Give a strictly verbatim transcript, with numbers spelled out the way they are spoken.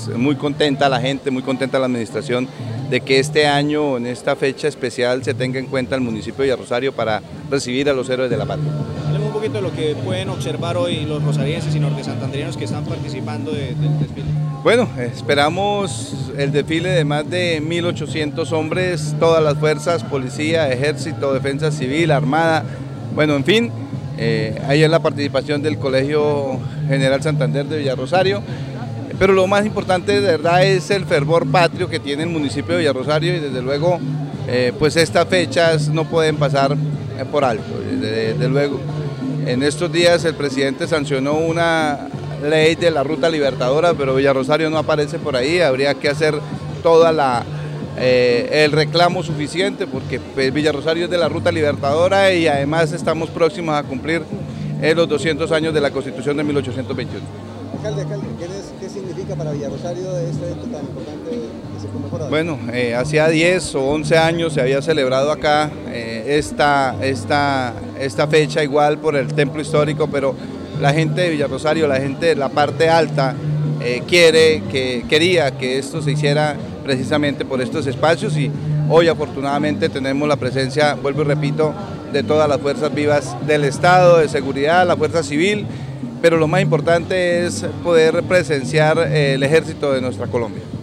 pues muy contenta la gente, muy contenta la administración de que este año, en esta fecha especial, se tenga en cuenta el municipio de Villarrosario para recibir a los héroes de la patria. Hablemos un poquito de lo que pueden observar hoy los rosarienses y nortesantanderianos que están participando de, del desfile. Bueno, esperamos el desfile de más de mil ochocientos hombres, todas las fuerzas, policía, ejército, defensa civil, armada, bueno, en fin, eh, ahí es la participación del Colegio General Santander de Villarrosario, pero lo más importante de verdad es el fervor patrio que tiene el municipio de Villarrosario y desde luego, eh, pues estas fechas no pueden pasar eh, por alto, desde, desde luego. En estos días el presidente sancionó una ley de la Ruta Libertadora, pero Villarrosario no aparece por ahí, habría que hacer toda la eh, el reclamo suficiente porque pues, Villarrosario es de la Ruta Libertadora y además estamos próximos a cumplir eh, los doscientos años de la Constitución de mil ochocientos veintiuno. Alcalde, alcalde, ¿qué, es, ¿qué significa para Villarrosario este evento tan importante que se conmemora? Bueno, eh, hacía diez o once años se había celebrado acá eh, esta, esta, esta fecha igual por el templo histórico, pero la gente de Villarrosario, la gente de la parte alta, eh, quiere, que, quería que esto se hiciera precisamente por estos espacios y hoy afortunadamente tenemos la presencia, vuelvo y repito, de todas las fuerzas vivas del Estado, de seguridad, la fuerza civil, pero lo más importante es poder presenciar eh, el ejército de nuestra Colombia.